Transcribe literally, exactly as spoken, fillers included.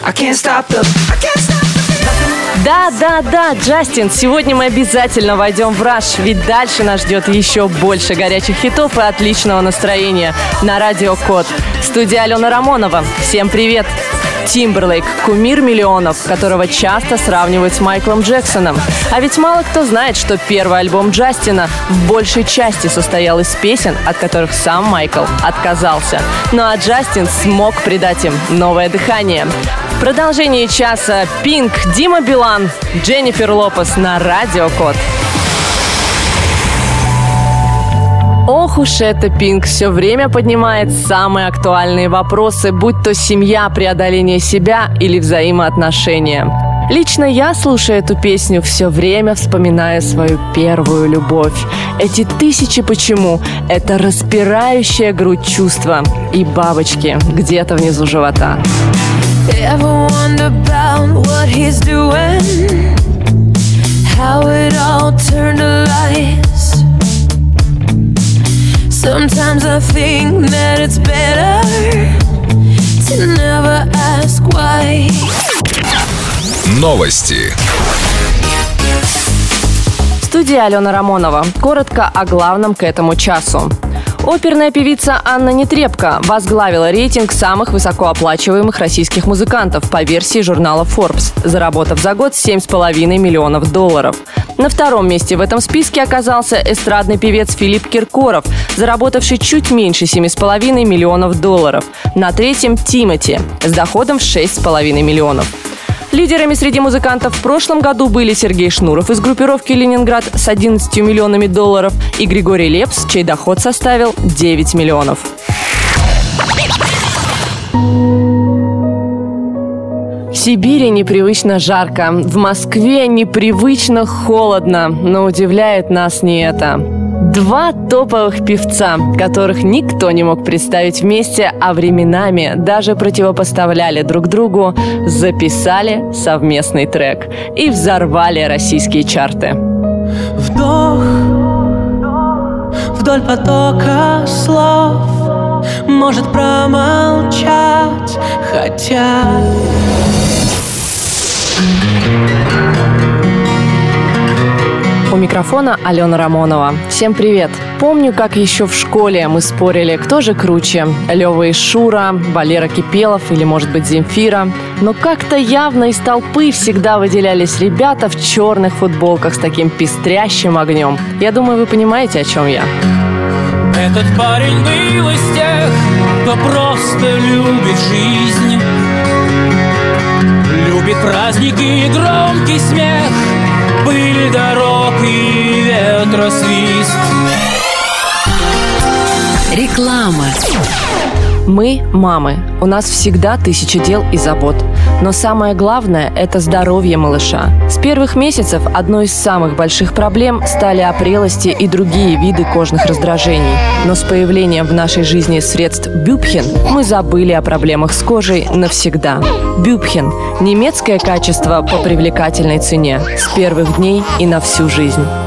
I can't stop the, I can't stop the feeling. Да, да, да, Джастин, сегодня мы обязательно войдем в раш, ведь дальше нас ждет еще больше горячих хитов и отличного настроения на Радио Код. Студия Алена Рамонова. Всем привет! Тимберлейк – кумир миллионов, которого часто сравнивают с Майклом Джексоном. А ведь мало кто знает, что первый альбом Джастина в большей части состоял из песен, от которых сам Майкл отказался. Ну а Джастин смог придать им новое дыхание. В продолжении часа Пинк, Дима Билан, Дженнифер Лопес на Радио Код. Ох уж это Пинк, все время поднимает самые актуальные вопросы, будь то семья, преодоление себя или взаимоотношения. Лично я, слушая эту песню, все время вспоминаю свою первую любовь. Эти тысячи почему – это распирающая грудь чувства и бабочки где-то внизу живота. Sometimes I think that it's better to never ask why. Новости. Студия Алена Рамонова. Коротко о главном к этому часу. Оперная певица Анна Нетребко возглавила рейтинг самых высокооплачиваемых российских музыкантов по версии журнала Forbes, заработав за год семь с половиной миллионов долларов. На втором месте в этом списке оказался эстрадный певец Филипп Киркоров, заработавший чуть меньше семи с половиной миллионов долларов. На третьем Тимати с доходом в шесть с половиной миллионов. Лидерами среди музыкантов в прошлом году были Сергей Шнуров из группировки «Ленинград» с одиннадцатью миллионами долларов и Григорий Лепс, чей доход составил девять миллионов. В Сибири непривычно жарко, в Москве непривычно холодно, но удивляет нас не это. Два топовых певца, которых никто не мог представить вместе, а временами даже противопоставляли друг другу, записали совместный трек и взорвали российские чарты. Вдох вдоль потока слов, может промолчать, хотя... У микрофона Алена Рамонова. Всем привет! Помню, как еще в школе мы спорили, кто же круче – Лёва и Шура, Валера Кипелов или, может быть, Земфира. Но как-то явно из толпы всегда выделялись ребята в черных футболках с таким пестрящим огнем. Я думаю, вы понимаете, о чем я. Этот парень был из тех, кто просто любит жизнь, любит праздники и громкий смех, пыль дорог и ветросвист. Реклама. Мы – мамы. У нас всегда тысяча дел и забот. Но самое главное – это здоровье малыша. С первых месяцев одной из самых больших проблем стали опрелости и другие виды кожных раздражений. Но с появлением в нашей жизни средств Бюбхен мы забыли о проблемах с кожей навсегда. Бюбхен – немецкое качество по привлекательной цене. С первых дней и на всю жизнь.